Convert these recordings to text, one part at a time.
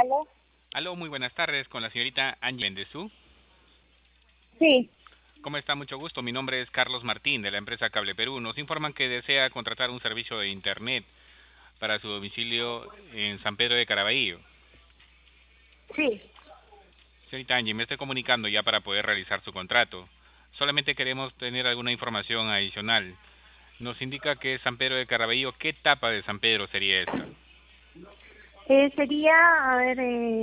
¿Aló? Aló, muy buenas tardes, con la señorita Angie Bendezú. Sí, ¿Cómo está? Mucho gusto. Mi nombre es Carlos Martín, de la empresa Cable Perú. Nos informan que desea contratar un servicio de Internet para su domicilio en San Pedro de Caraballo. sí. Señorita Angie, me estoy comunicando ya para poder realizar su contrato. Solamente queremos tener alguna información adicional. Nos indica que es San Pedro de Caraballo. ¿Qué etapa de San Pedro sería esta? Sería, a ver,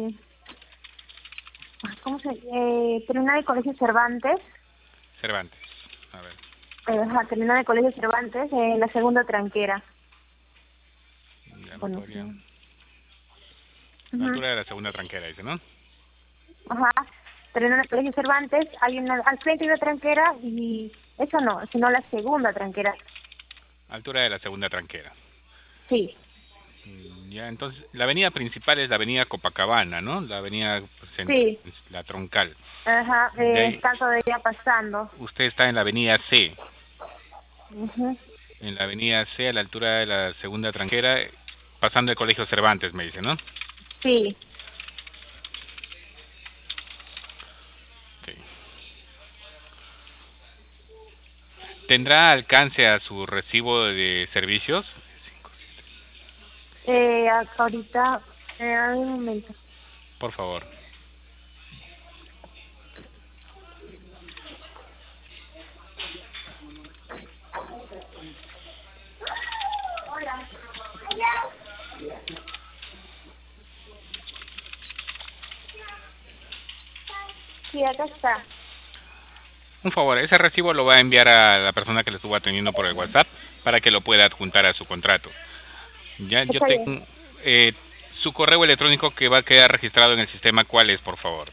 ¿cómo se terminal de Colegio Cervantes, Cervantes. A ver, terminal de Colegio Cervantes, la segunda tranquera. ya me Bueno, podría... sí. A la Ujú. altura de la segunda tranquera, dice, ¿no? Ajá, terminal de Colegio Cervantes, hay una, al frente hay una tranquera y eso no, sino la segunda tranquera. Altura de la segunda tranquera. Sí, Ya, entonces, la avenida principal es la avenida Copacabana, ¿no? La avenida central, sí, la troncal. ajá, De ahí, está todavía pasando. usted está en la avenida C. Ujú. En la avenida C, a la altura de la segunda tranquera, pasando el Colegio Cervantes, me dice, ¿no? Sí, Ok. ¿Tendrá alcance a su recibo de servicios? ahorita, un momento. Por favor. Sí, acá está. Un favor, ese recibo lo va a enviar a la persona que le estuvo atendiendo por el WhatsApp para que lo pueda adjuntar a su contrato. Ya, yo Está bien. tengo su correo electrónico que va a quedar registrado en el sistema. ¿Cuál es, por favor?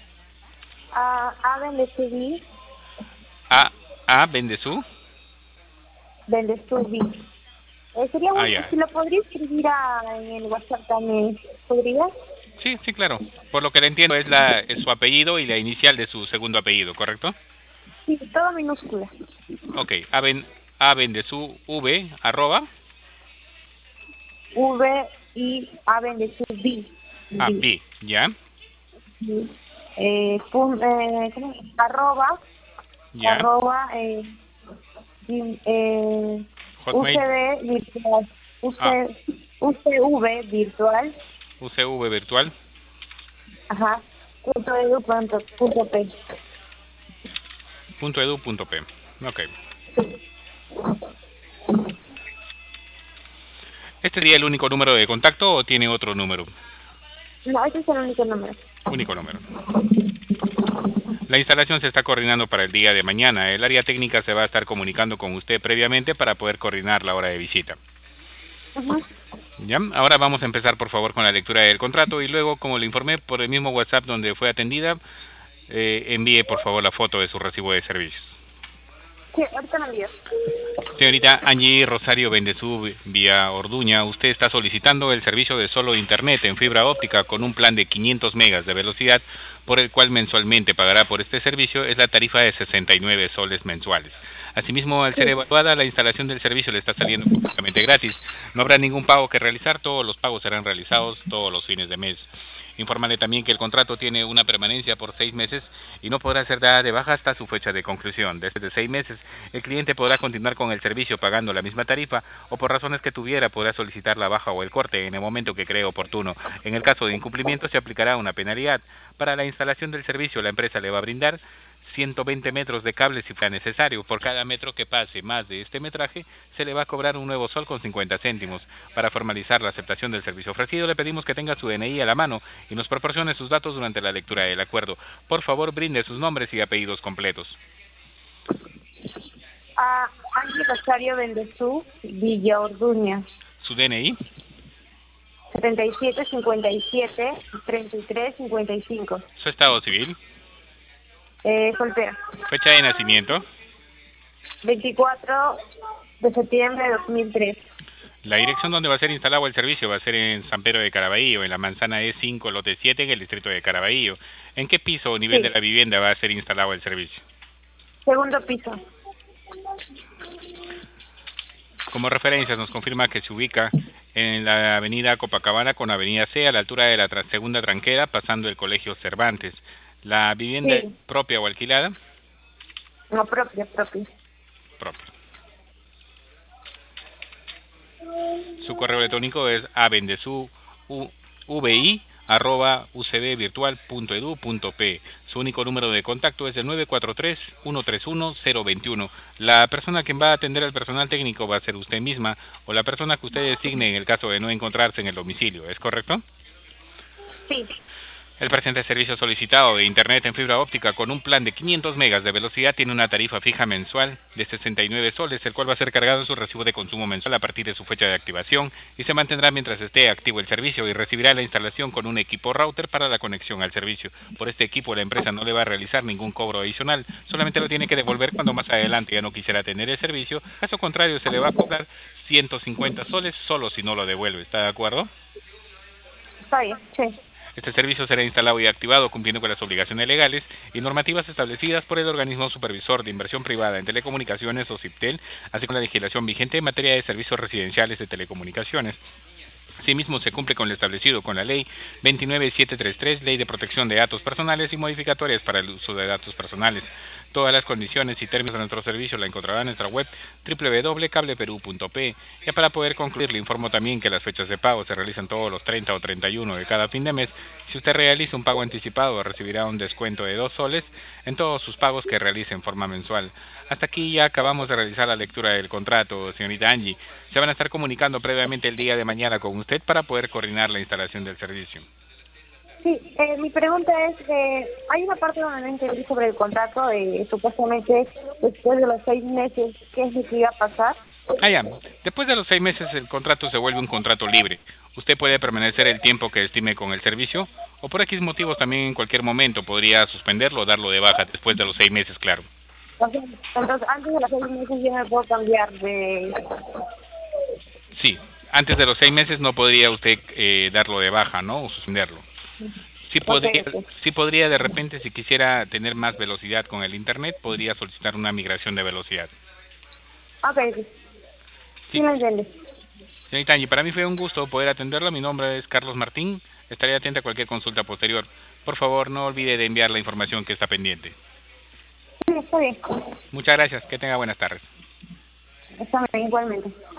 ABNCD, A A Bendezú. Bendestudi. Sería Ah, bueno, ya. si lo podría escribir en el WhatsApp también, ¿podría? Sí, sí, claro. Por lo que le entiendo es su apellido y la inicial de su segundo apellido, ¿correcto? Sí, todo minúscula. Ok, Abendezú V arroba V-I-A Bendestudi. B. B, ya, B. ¿Cómo es? ya, Arroba, Hotmail, UCV virtual, ah, UCV virtual, UCV virtual, ajá, punto P. .edu.p. Ok. ¿Este sería el único número de contacto o tiene otro número? No, ese es el único número. Único número. La instalación se está coordinando para el día de mañana. El área técnica se va a estar comunicando con usted previamente para poder coordinar la hora de visita. Ajá. ¿Ya? Ahora vamos a empezar por favor con la lectura del contrato y luego, como le informé por el mismo WhatsApp donde fue atendida, envíe por favor la foto de su recibo de servicios. Sí, ahorita lo envío. Señorita Angie Rosario Bendezú vía Orduña, usted está solicitando el servicio de solo internet en fibra óptica con un plan de 500 megas de velocidad, por el cual mensualmente pagará por este servicio es la tarifa de 69 soles mensuales. Asimismo, al ser Sí. evaluada, la instalación del servicio le está saliendo completamente gratis. No habrá ningún pago que realizar, todos los pagos serán realizados todos los fines de mes. Informarle también que el contrato tiene una permanencia por 6 meses y no podrá ser dada de baja hasta su fecha de conclusión. Después de 6 meses, el cliente podrá continuar con el servicio pagando la misma tarifa o por razones que tuviera podrá solicitar la baja o el corte en el momento que cree oportuno. En el caso de incumplimiento se aplicará una penalidad. Para la instalación del servicio, la empresa le va a brindar 120 metros de cable si fuera necesario. Por cada metro que pase más de este metraje, se le va a cobrar un nuevo sol con 50 céntimos. Para formalizar la aceptación del servicio ofrecido, le pedimos que tenga su DNI a la mano y nos proporcione sus datos durante la lectura del acuerdo. Por favor, brinde sus nombres y apellidos completos. Ángel Rosario Bendezú, Villa Orduña, Su DNI, 7757-3355. su estado civil, Soltera. fecha de nacimiento, 24 de septiembre de 2003. la dirección donde va a ser instalado el servicio va a ser en San Pedro de Caraballo, en la manzana E5, lote 7, en el distrito de Caraballo. ¿En qué piso o nivel de Sí, la vivienda va a ser instalado el servicio? segundo piso. Como referencia nos confirma que se ubica en la avenida Copacabana con avenida C, a la altura de la segunda tranquera, pasando el Colegio Cervantes. ¿La vivienda es Sí, propia o alquilada? no propia, propia. Propia. Su correo electrónico es avendesuvi@ucbvirtual.edu.p. Su único número de contacto es el 943-131-021. La persona que va a atender al personal técnico va a ser usted misma o la persona que usted designe en el caso de no encontrarse en el domicilio. ¿Es correcto? Sí, El presente servicio solicitado de Internet en fibra óptica con un plan de 500 megas de velocidad tiene una tarifa fija mensual de 69 soles, el cual va a ser cargado en su recibo de consumo mensual a partir de su fecha de activación y se mantendrá mientras esté activo el servicio y recibirá la instalación con un equipo router para la conexión al servicio. Por este equipo la empresa no le va a realizar ningún cobro adicional, solamente lo tiene que devolver cuando más adelante ya no quisiera tener el servicio, caso contrario se le va a cobrar 150 soles solo si no lo devuelve. ¿Está de acuerdo? está bien, sí. Este servicio será instalado y activado cumpliendo con las obligaciones legales y normativas establecidas por el organismo supervisor de inversión privada en telecomunicaciones o CIPTEL, así como la legislación vigente en materia de servicios residenciales de telecomunicaciones. Asimismo, se cumple con lo establecido con la Ley 29733, Ley de Protección de Datos Personales y modificatorias para el uso de datos personales. Todas las condiciones y términos de nuestro servicio la encontrará en nuestra web www.cableperú.p. Ya para poder concluir, le informo también que las fechas de pago se realizan todos los 30 o 31 de cada fin de mes. Si usted realiza un pago anticipado, recibirá un descuento de 2 soles en todos sus pagos que realice en forma mensual. Hasta aquí ya acabamos de realizar la lectura del contrato, señorita Angie. Se van a estar comunicando previamente el día de mañana con usted para poder coordinar la instalación del servicio. Sí, mi pregunta es, hay una parte donde no entendí sobre el contrato, supuestamente después de los 6 meses, ¿qué es lo que iba a pasar? Ya. Después de los 6 meses el contrato se vuelve un contrato libre. Usted puede permanecer el tiempo que estime con el servicio o por X motivos también en cualquier momento podría suspenderlo o darlo de baja después de los 6 meses, claro. O sea, entonces, antes de los 6 meses yo me puedo cambiar de... Sí, antes de los 6 meses no podría usted darlo de baja, ¿no? O suspenderlo. Ok, ok. Sí podría de repente, si quisiera tener más velocidad con el Internet, podría solicitar una migración de velocidad. Ok, sí, sí Sí, me entiendes. señorita Angie, para mí fue un gusto poder atenderla. Mi nombre es Carlos Martín. Estaré atenta a cualquier consulta posterior. Por favor, no olvide de enviar la información que está pendiente. Sí, está bien. Muchas gracias. Que tenga buenas tardes. Está bien, igualmente.